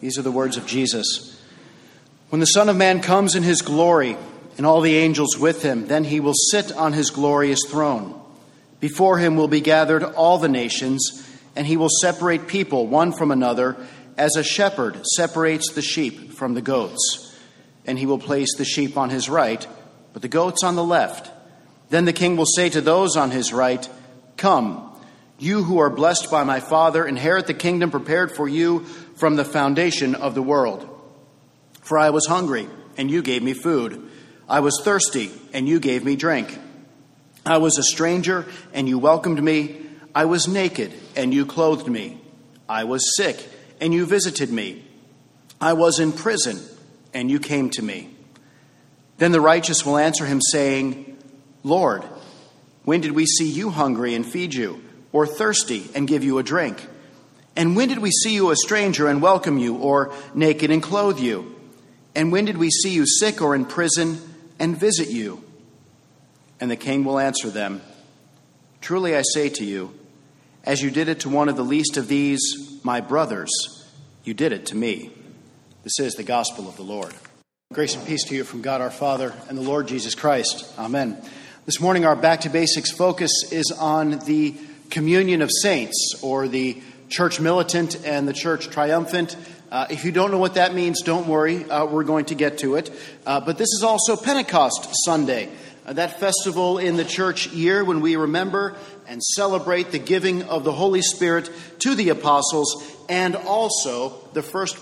These are the words of Jesus. When the Son of Man comes in his glory and all the angels with him, then he will sit on his glorious throne. Before him will be gathered all the nations, and he will separate people one from another, as a shepherd separates the sheep from the goats. And he will place the sheep on his right, but the goats on the left. Then the king will say to those on his right, "Come, you who are blessed by my Father, inherit the kingdom prepared for you from the foundation of the world. For I was hungry, and you gave me food. I was thirsty, and you gave me drink. I was a stranger, and you welcomed me. I was naked, and you clothed me. I was sick, and you visited me. I was in prison, and you came to me." Then the righteous will answer him, saying, "Lord, when did we see you hungry and feed you, or thirsty and give you a drink? And when did we see you a stranger and welcome you, or naked and clothe you? And when did we see you sick or in prison and visit you?" And the king will answer them, "Truly I say to you, as you did it to one of the least of these, my brothers, you did it to me." This is the gospel of the Lord. Grace and peace to you from God our Father and the Lord Jesus Christ. Amen. This morning our Back to Basics focus is on the communion of saints, or the church militant and the church triumphant. If you don't know what that means, don't worry. We're going to get to it. But this is also Pentecost Sunday, that festival in the church year when we remember and celebrate the giving of the Holy Spirit to the apostles, and also the first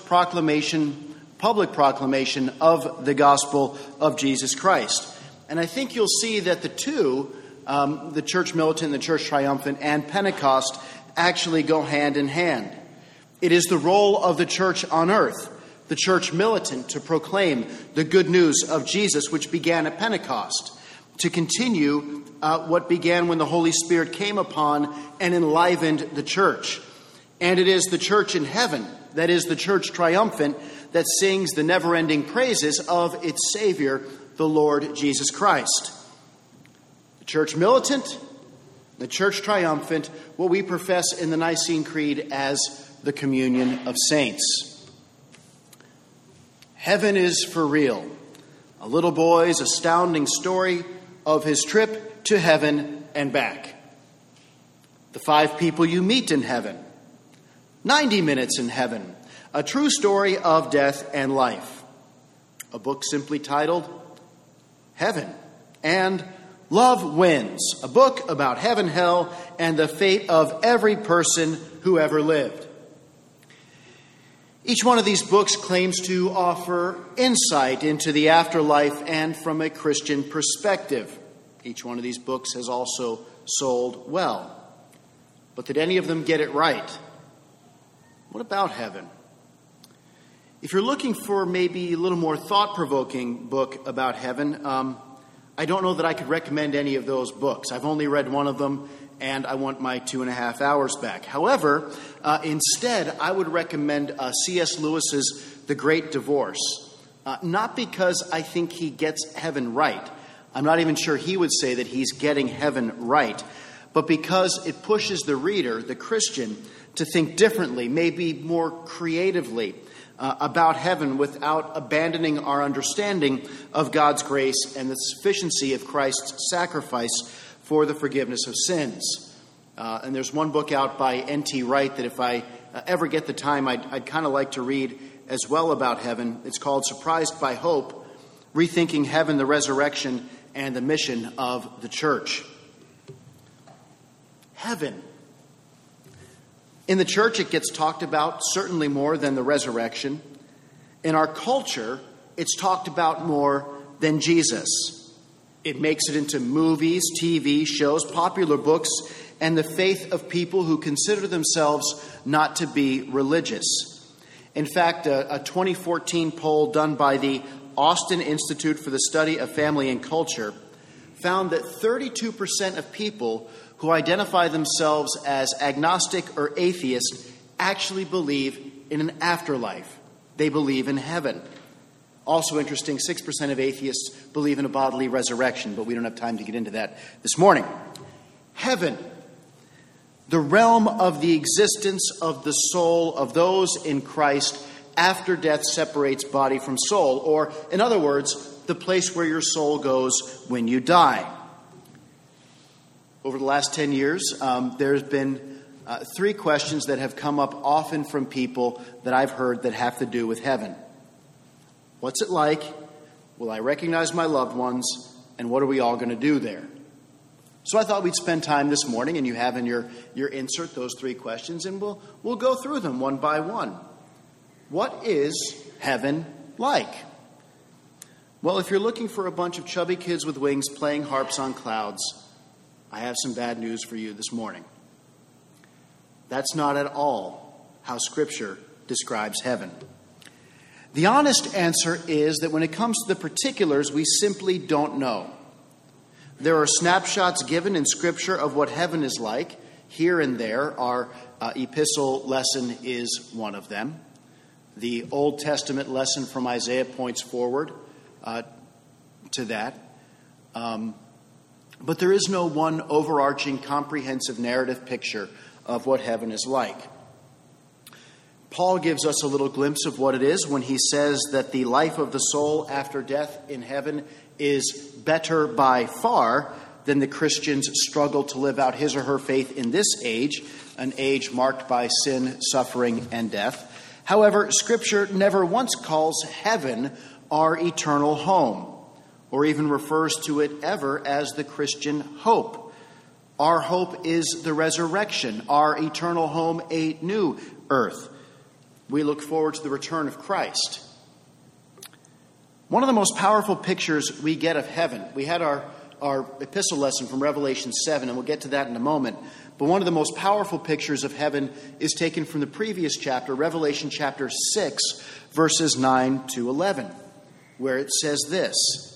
public proclamation of the gospel of Jesus Christ. And I think you'll see that the two, the church militant, the church triumphant, and Pentecost actually go hand in hand. It is the role of the church on earth, the church militant, to proclaim the good news of Jesus, which began at Pentecost, to continue what began when the Holy Spirit came upon and enlivened the church. And it is the church in heaven, that is the church triumphant, that sings the never-ending praises of its Savior, the Lord Jesus Christ. The church militant, the church triumphant, what we profess in the Nicene Creed as the communion of saints. Heaven is for real. A little boy's astounding story of his trip to heaven and back. The 5 people you meet in heaven. 90 minutes in heaven. A true story of death and life. A book simply titled Heaven and Love Wins. A book about heaven, hell, and the fate of every person who ever lived. Each one of these books claims to offer insight into the afterlife and from a Christian perspective. Each one of these books has also sold well. But did any of them get it right? What about heaven? If you're looking for maybe a little more thought-provoking book about heaven, I don't know that I could recommend any of those books. I've only read one of them, and I want my 2.5 hours back. However, instead, I would recommend C.S. Lewis's The Great Divorce. Not because I think he gets heaven right. I'm not even sure he would say that he's getting heaven right. But because it pushes the reader, the Christian, to think differently, maybe more creatively, about heaven without abandoning our understanding of God's grace and the sufficiency of Christ's sacrifice for the forgiveness of sins. And there's one book out by N.T. Wright that if I ever get the time, I'd kind of like to read as well about heaven. It's called Surprised by Hope, Rethinking Heaven, the Resurrection, and the Mission of the Church. Heaven. In the church, it gets talked about certainly more than the resurrection. In our culture, it's talked about more than Jesus. It makes it into movies, TV shows, popular books, and the faith of people who consider themselves not to be religious. In fact, a 2014 poll done by the Austin Institute for the Study of Family and Culture found that 32% of people who identify themselves as agnostic or atheist actually believe in an afterlife. They believe in heaven. Also interesting, 6% of atheists believe in a bodily resurrection, but we don't have time to get into that this morning. Heaven, the realm of the existence of the soul of those in Christ after death separates body from soul, or, in other words, the place where your soul goes when you die. Over the last 10 years, there's been 3 questions that have come up often from people that I've heard that have to do with heaven. What's it like? Will I recognize my loved ones? And what are we all going to do there? So I thought we'd spend time this morning, and you have in your insert those 3 questions, and we'll go through them one by one. What is heaven like? Well, if you're looking for a bunch of chubby kids with wings playing harps on clouds, I have some bad news for you this morning. That's not at all how Scripture describes heaven. The honest answer is that when it comes to the particulars, we simply don't know. There are snapshots given in Scripture of what heaven is like, here and there. Our epistle lesson is one of them. The Old Testament lesson from Isaiah points forward to that. But there is no one overarching, comprehensive narrative picture of what heaven is like. Paul gives us a little glimpse of what it is when he says that the life of the soul after death in heaven is better by far than the Christian's struggle to live out his or her faith in this age, an age marked by sin, suffering, and death. However, Scripture never once calls heaven our eternal home, or even refers to it ever as the Christian hope. Our hope is the resurrection, our eternal home, a new earth. We look forward to the return of Christ. One of the most powerful pictures we get of heaven, we had our epistle lesson from Revelation 7, and we'll get to that in a moment. But one of the most powerful pictures of heaven is taken from the previous chapter, Revelation chapter 6, verses 9 to 11, where it says this: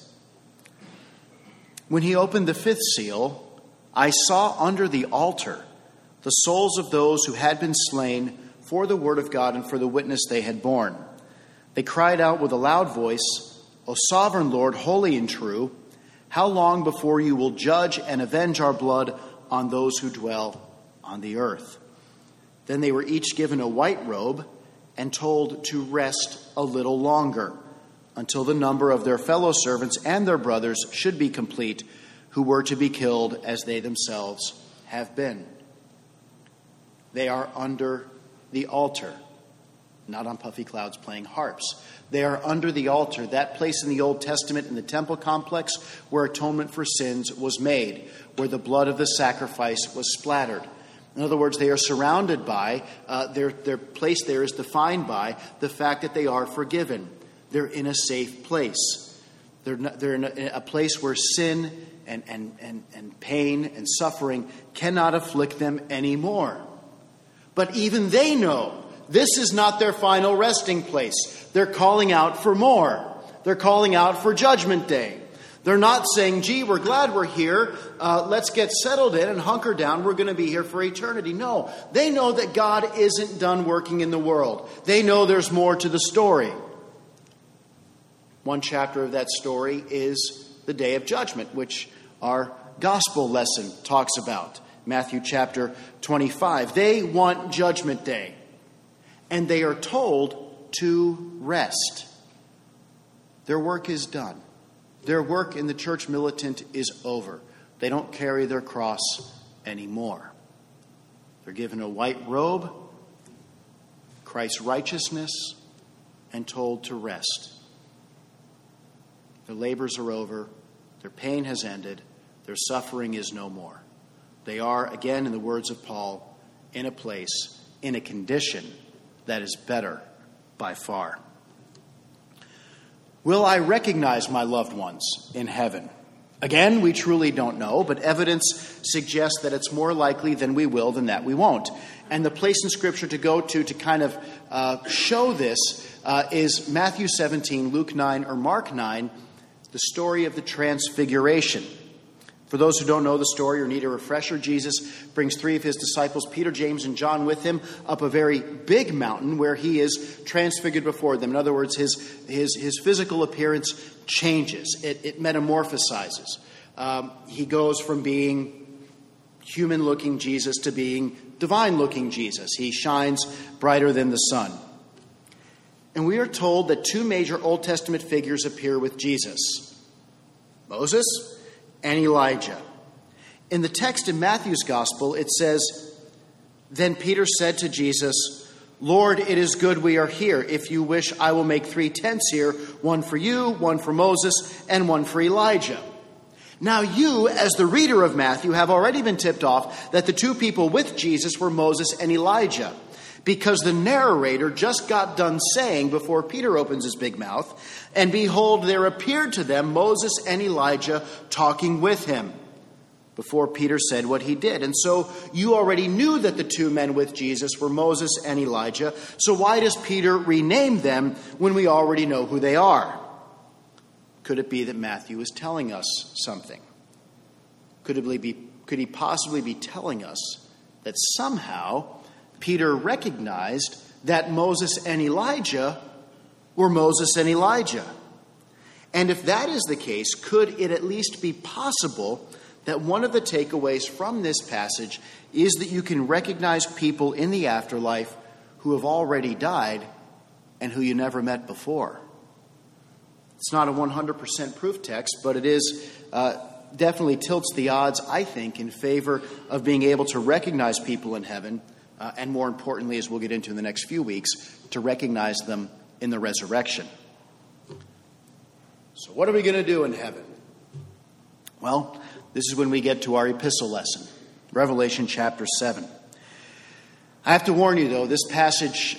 When he opened the 5th seal, I saw under the altar the souls of those who had been slain for the word of God and for the witness they had borne. They cried out with a loud voice, O sovereign Lord, holy and true, how long before you will judge and avenge our blood on those who dwell on the earth? Then they were each given a white robe and told to rest a little longer, until the number of their fellow servants and their brothers should be complete, who were to be killed as they themselves have been. They are under the altar, not on puffy clouds playing harps. They are under the altar, that place in the Old Testament in the temple complex where atonement for sins was made, where the blood of the sacrifice was splattered. In other words, they are surrounded by, their place there is defined by the fact that they are forgiven. They're in a safe place. They're in a place where sin and pain and suffering cannot afflict them anymore. But even they know this is not their final resting place. They're calling out for more. They're calling out for Judgment Day. They're not saying, gee, we're glad we're here. Let's get settled in and hunker down. We're going to be here for eternity. No, they know that God isn't done working in the world. They know there's more to the story. One chapter of that story is the Day of Judgment, which our gospel lesson talks about. Matthew chapter 25. They want Judgment Day, and they are told to rest. Their work is done. Their work in the church militant is over. They don't carry their cross anymore. They're given a white robe, Christ's righteousness, and told to rest. Their labors are over. Their pain has ended. Their suffering is no more. They are, again, in the words of Paul, in a place, in a condition that is better by far. Will I recognize my loved ones in heaven? Again, we truly don't know, but evidence suggests that it's more likely than we will than that we won't. And the place in Scripture to go to kind of show this is Matthew 17, Luke 9, or Mark 9, the story of the Transfiguration. For those who don't know the story or need a refresher, Jesus brings 3 of his disciples, Peter, James, and John, with him up a very big mountain where he is transfigured before them. In other words, his physical appearance changes. It metamorphosizes. He goes from being human-looking Jesus to being divine-looking Jesus. He shines brighter than the sun. And we are told that two major Old Testament figures appear with Jesus: Moses and Elijah. In the text in Matthew's Gospel, it says, "Then Peter said to Jesus, 'Lord, it is good we are here. If you wish, I will make 3 tents here, one for you, one for Moses, and one for Elijah.'" Now you, as the reader of Matthew, have already been tipped off that the two people with Jesus were Moses and Elijah, because the narrator just got done saying, before Peter opens his big mouth, "And behold, there appeared to them Moses and Elijah talking with him," before Peter said what he did. And so you already knew that the two men with Jesus were Moses and Elijah. So why does Peter rename them when we already know who they are? Could it be that Matthew is telling us something? Could he possibly be telling us that somehow Peter recognized that Moses and Elijah were Moses and Elijah? And if that is the case, could it at least be possible that one of the takeaways from this passage is that you can recognize people in the afterlife who have already died and who you never met before? It's not a 100% proof text, but it is definitely tilts the odds, I think, in favor of being able to recognize people in heaven, and more importantly, as we'll get into in the next few weeks, to recognize them in the resurrection. So what are we going to do in heaven? Well, this is when we get to our epistle lesson, Revelation chapter 7. I have to warn you, though, this passage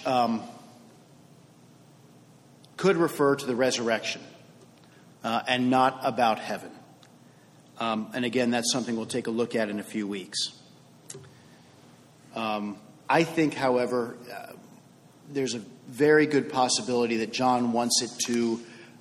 could refer to the resurrection and not about heaven. And again, that's something we'll take a look at in a few weeks. I think, however, there's a very good possibility that John wants it to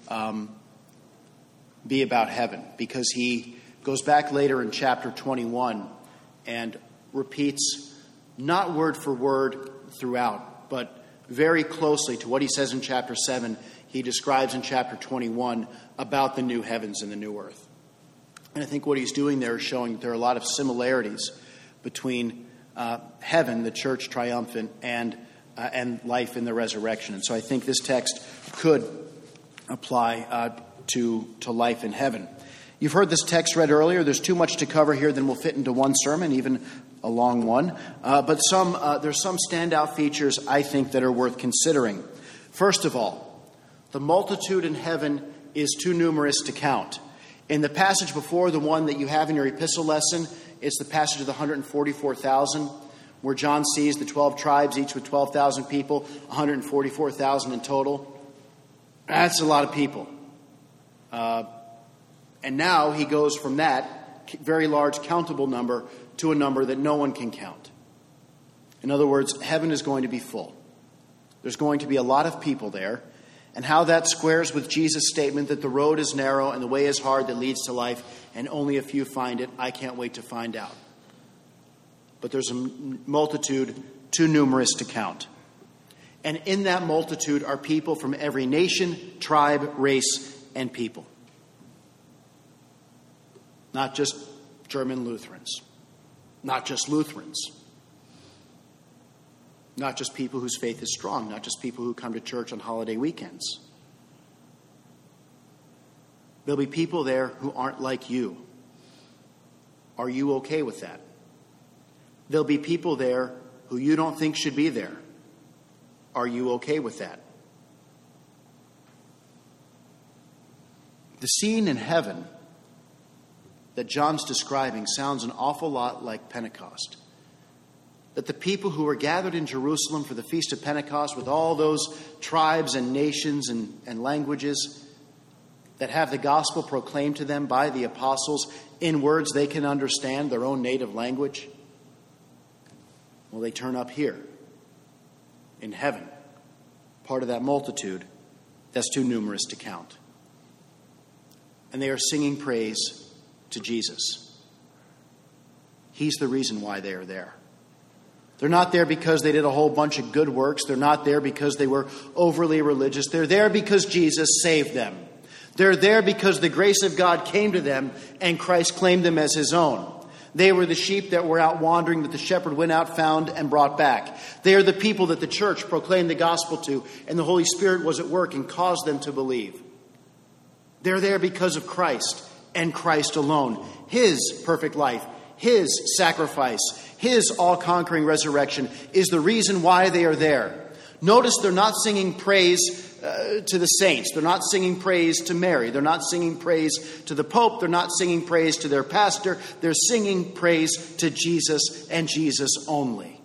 be about heaven, because he goes back later in chapter 21 and repeats, not word for word throughout, but very closely to what he says in chapter 7, he describes in chapter 21 about the new heavens and the new earth. And I think what he's doing there is showing there are a lot of similarities between heaven, the church triumphant, and life in the resurrection. And so I think this text could apply to life in heaven. You've heard this text read earlier. There's too much to cover here than will fit into one sermon, even a long one. But there's some standout features, I think, that are worth considering. First of all, the multitude in heaven is too numerous to count. In the passage before the one that you have in your epistle lesson, it's the passage of the 144,000, where John sees the 12 tribes, each with 12,000 people, 144,000 in total. That's a lot of people. And now he goes from that very large countable number to a number that no one can count. In other words, heaven is going to be full. There's going to be a lot of people there. And how that squares with Jesus' statement that the road is narrow and the way is hard that leads to life, and only a few find it, I can't wait to find out. But there's a multitude too numerous to count. And in that multitude are people from every nation, tribe, race, and people. Not just German Lutherans. Not just Lutherans. Not just people whose faith is strong. Not just people who come to church on holiday weekends. There'll be people there who aren't like you. Are you okay with that? There'll be people there who you don't think should be there. Are you okay with that? The scene in heaven that John's describing sounds an awful lot like Pentecost. That the people who were gathered in Jerusalem for the Feast of Pentecost with all those tribes and nations and languages that have the gospel proclaimed to them by the apostles in words they can understand, their own native language, well, they turn up here in heaven, part of that multitude that's too numerous to count. And they are singing praise to Jesus. He's the reason why they are there. They're not there because they did a whole bunch of good works. They're not there because they were overly religious. They're there because Jesus saved them. They're there because the grace of God came to them and Christ claimed them as his own. They were the sheep that were out wandering that the shepherd went out, found, and brought back. They are the people that the church proclaimed the gospel to, and the Holy Spirit was at work and caused them to believe. They're there because of Christ and Christ alone. His perfect life, his sacrifice, his all-conquering resurrection is the reason why they are there. Notice they're not singing praise to the saints. They're not singing praise to Mary. They're not singing praise to the Pope. They're not singing praise to their pastor. They're singing praise to Jesus and Jesus only.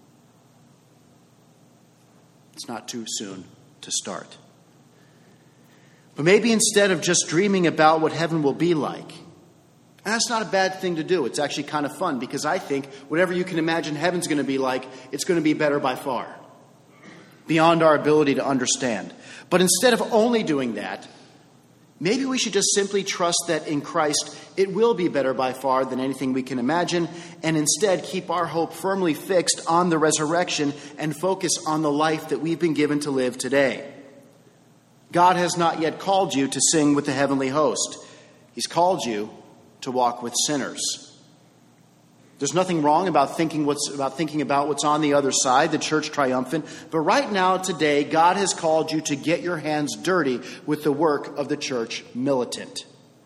It's not too soon to start. But maybe instead of just dreaming about what heaven will be like, and that's not a bad thing to do. It's actually kind of fun because I think whatever you can imagine heaven's going to be like, it's going to be better by far, beyond our ability to understand. But instead of only doing that, maybe we should just simply trust that in Christ it will be better by far than anything we can imagine, and instead keep our hope firmly fixed on the resurrection and focus on the life that we've been given to live today. God has not yet called you to sing with the heavenly host. He's called you to walk with sinners. There's nothing wrong about thinking about what's on the other side, the church triumphant. But right now, today, God has called you to get your hands dirty with the work of the church militant.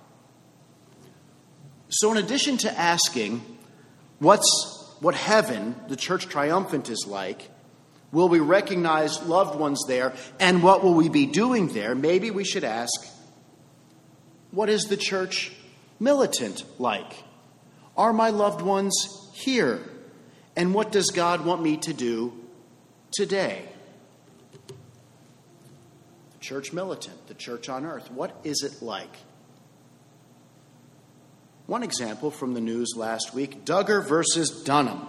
So in addition to asking what heaven, the church triumphant, is like, will we recognize loved ones there, and what will we be doing there, maybe we should ask, what is the church militant like? Are my loved ones here? And what does God want me to do today? The church militant, the church on earth, what is it like? One example from the news last week, Duggar versus Dunham.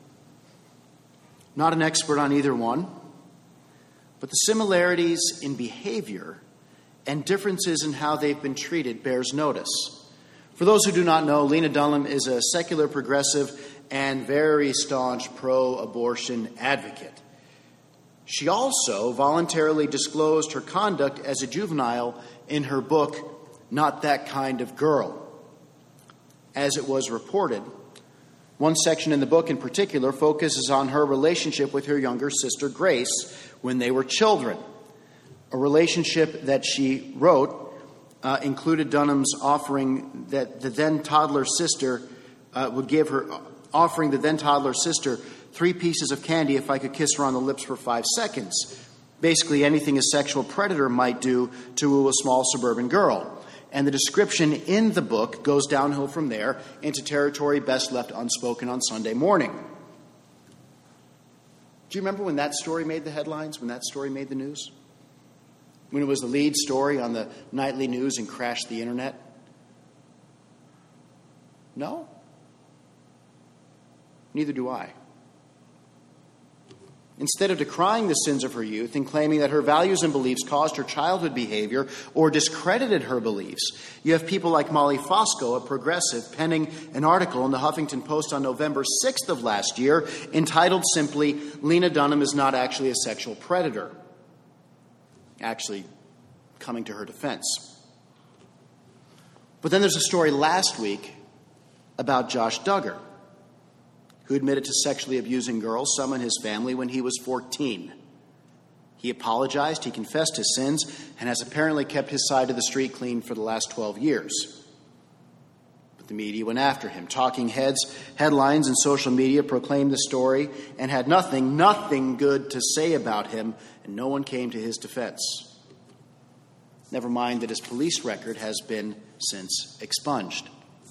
Not an expert on either one, but the similarities in behavior and differences in how they've been treated bears notice. For those who do not know, Lena Dunham is a secular progressive and very staunch pro-abortion advocate. She also voluntarily disclosed her conduct as a juvenile in her book, Not That Kind of Girl. As it was reported, one section in the book in particular focuses on her relationship with her younger sister Grace when they were children. A relationship that she wrote included Dunham's offering that the then toddler sister offering the then toddler sister 3 pieces of candy if I could kiss her on the lips for 5 seconds. Basically anything a sexual predator might do to a small suburban girl. And the description in the book goes downhill from there into territory best left unspoken on Sunday morning. Do you remember when that story made the headlines, when that story made the news? When it was the lead story on the nightly news and crashed the internet? No? Neither do I. Instead of decrying the sins of her youth and claiming that her values and beliefs caused her childhood behavior or discredited her beliefs, you have people like Molly Fosco, a progressive, penning an article in the Huffington Post on November 6th of last year entitled simply, Lena Dunham is not actually a sexual predator. Actually coming to her defense. But then there's a story last week about Josh Duggar, who admitted to sexually abusing girls, some in his family, when he was 14. He apologized, he confessed his sins, and has apparently kept his side of the street clean for the last 12 years. But the media went after him. Talking heads, headlines, and social media proclaimed the story and had nothing good to say about him, and no one came to his defense. Never mind that his police record has been since expunged.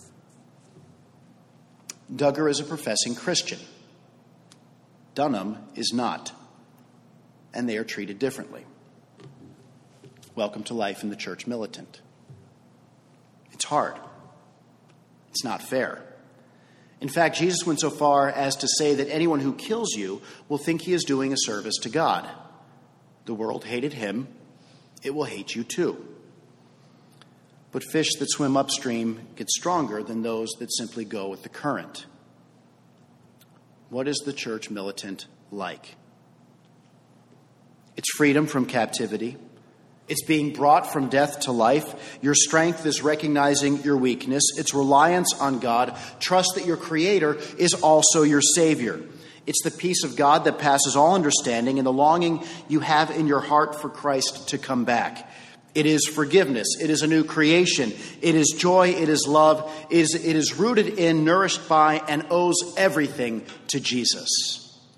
Duggar is a professing Christian. Dunham is not, and they are treated differently. Welcome to life in the church militant. It's hard. It's not fair. In fact, Jesus went so far as to say that anyone who kills you will think he is doing a service to God. The world hated him. It will hate you too. But fish that swim upstream get stronger than those that simply go with the current. What is the church militant like? It's freedom from captivity. It's being brought from death to life. Your strength is recognizing your weakness. It's reliance on God. Trust that your Creator is also your Savior. It's the peace of God that passes all understanding and the longing you have in your heart for Christ to come back. It is forgiveness. It is a new creation. It is joy. It is love. It is rooted in, nourished by, and owes everything to Jesus.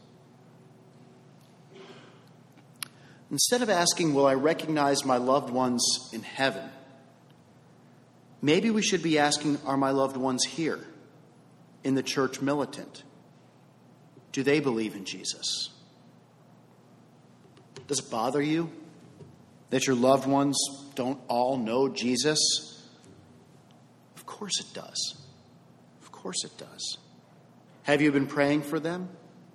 Instead of asking, will I recognize my loved ones in heaven? Maybe we should be asking, are my loved ones here in the church militant? Do they believe in Jesus? Does it bother you that your loved ones don't all know Jesus? Of course it does. Of course it does. Have you been praying for them?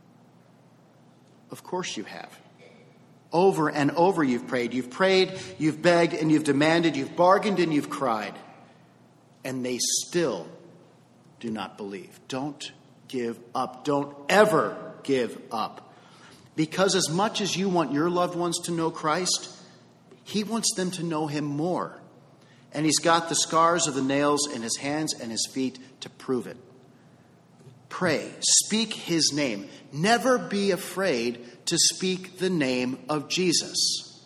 Of course you have. Over and over you've prayed. You've prayed, you've begged, and you've demanded, you've bargained, and you've cried. And they still do not believe. Don't give up. Don't ever give up. Because as much as you want your loved ones to know Christ, He wants them to know Him more. And He's got the scars of the nails in His hands and His feet to prove it. Pray. Speak His name. Never be afraid to speak the name of Jesus.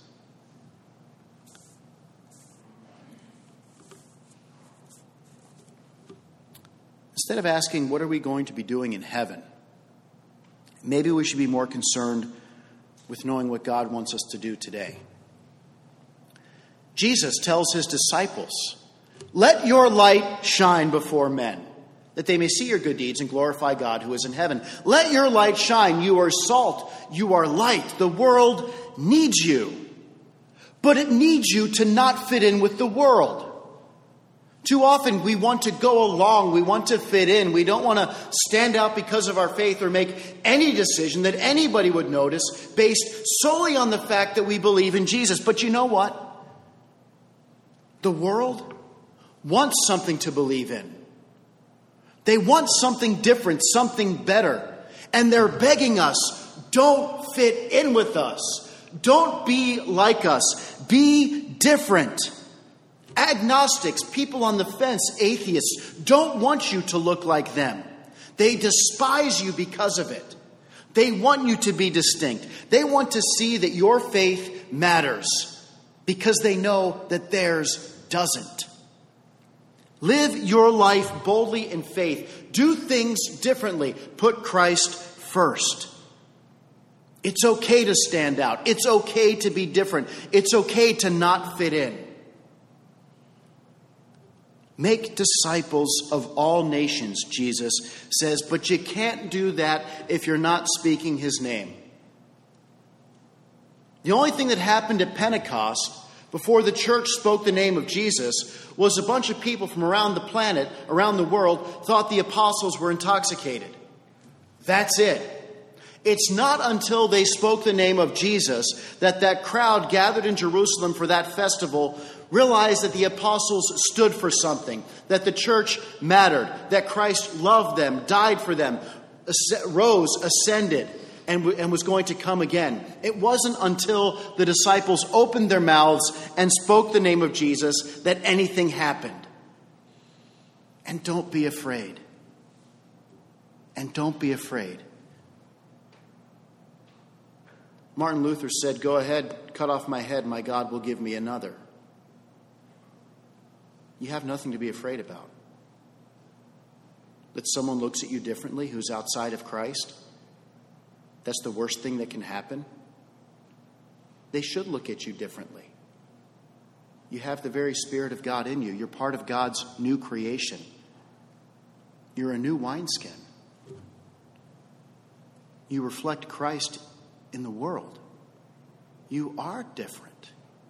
Instead of asking, what are we going to be doing in heaven? Maybe we should be more concerned with knowing what God wants us to do today. Jesus tells His disciples, let your light shine before men, that they may see your good deeds and glorify God who is in heaven. Let your light shine. You are salt. You are light. The world needs you. But it needs you to not fit in with the world. Too often we want to go along. We want to fit in. We don't want to stand out because of our faith or make any decision that anybody would notice based solely on the fact that we believe in Jesus. But you know what? The world wants something to believe in. They want something different, something better. And they're begging us, don't fit in with us. Don't be like us. Be different. Agnostics, people on the fence, atheists, don't want you to look like them. They despise you because of it. They want you to be distinct. They want to see that your faith matters because they know that theirs doesn't. Live your life boldly in faith. Do things differently. Put Christ first. It's okay to stand out. It's okay to be different. It's okay to not fit in. Make disciples of all nations, Jesus says, but you can't do that if you're not speaking His name. The only thing that happened at Pentecost before the church spoke the name of Jesus was a bunch of people from around the planet, around the world, thought the apostles were intoxicated. That's it. It's not until they spoke the name of Jesus that crowd gathered in Jerusalem for that festival realized that the apostles stood for something, that the church mattered, that Christ loved them, died for them, rose, ascended, and was going to come again. It wasn't until the disciples opened their mouths and spoke the name of Jesus that anything happened. And don't be afraid. And don't be afraid. Martin Luther said, go ahead, cut off my head, my God will give me another. You have nothing to be afraid about. That someone looks at you differently who's outside of Christ, that's the worst thing that can happen. They should look at you differently. You have the very Spirit of God in you. You're part of God's new creation. You're a new wineskin. You reflect Christ in the world. You are different.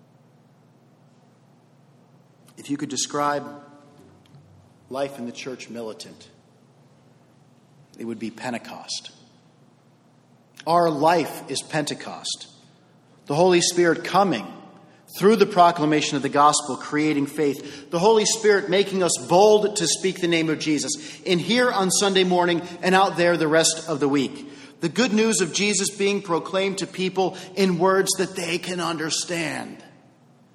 If you could describe life in the church militant, it would be Pentecost. Our life is Pentecost. The Holy Spirit coming through the proclamation of the gospel, creating faith. The Holy Spirit making us bold to speak the name of Jesus. In here on Sunday morning and out there the rest of the week. The good news of Jesus being proclaimed to people in words that they can understand.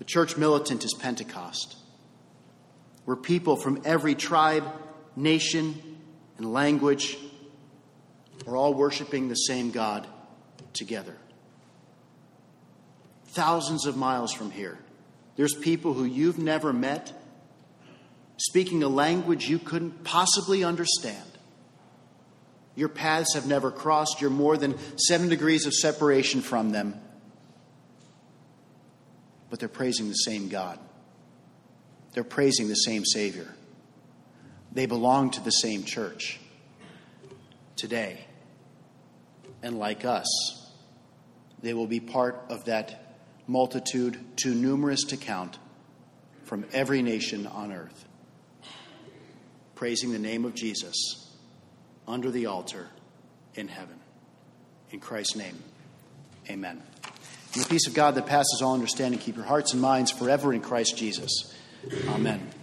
church militant is Pentecost, where people from every tribe, nation, and language are all worshiping the same God together. Thousands of miles from here, there's people who you've never met, speaking a language you couldn't possibly understand. Your paths have never crossed. You're more than 7 degrees of separation from them. But they're praising the same God. They're praising the same Savior. They belong to the same church today. And like us, they will be part of that multitude too numerous to count from every nation on earth, praising the name of Jesus under the altar in heaven. In Christ's name, amen. And the peace of God that passes all understanding, keep your hearts and minds forever in Christ Jesus. Amen.